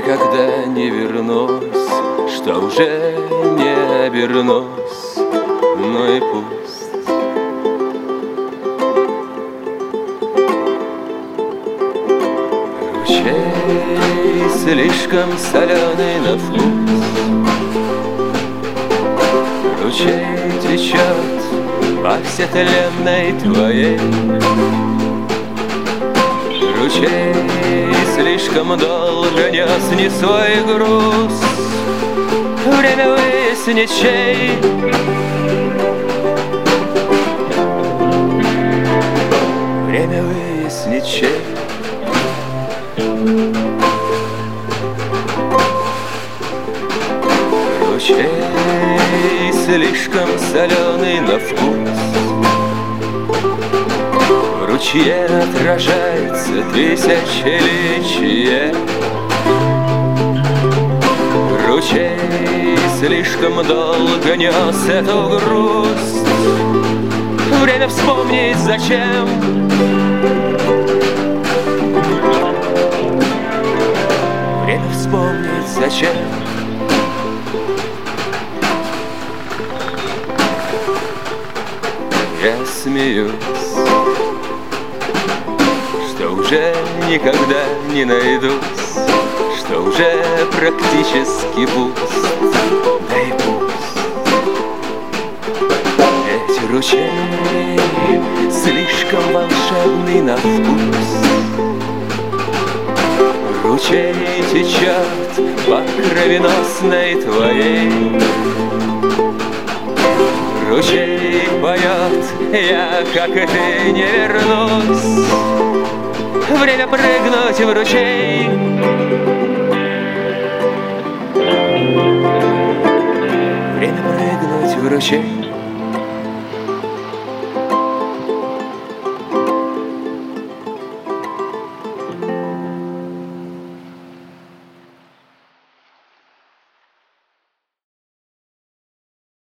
никогда не вернусь, что уже не обернусь, ну и пусть. Ручей слишком соленый на вкус, ручей течет по всетленной твоей. Ручей слишком долго нес не свой груз, время выяснить чей. Время выяснить чей. Ручей слишком соленый на вкус, в ручье отражается тысячелетие. Ручей слишком долго нес эту грусть, время вспомнить зачем. Время вспомнить зачем. Я смеюсь, что уже никогда не найдусь, что уже практически пуст, да и пусть. Ведь ручей слишком волшебный на вкус, ручей течет по кровеносной твоей. Ручей поет, я, как и ты, не вернусь. Время прыгнуть в ручей. Время прыгнуть в ручей.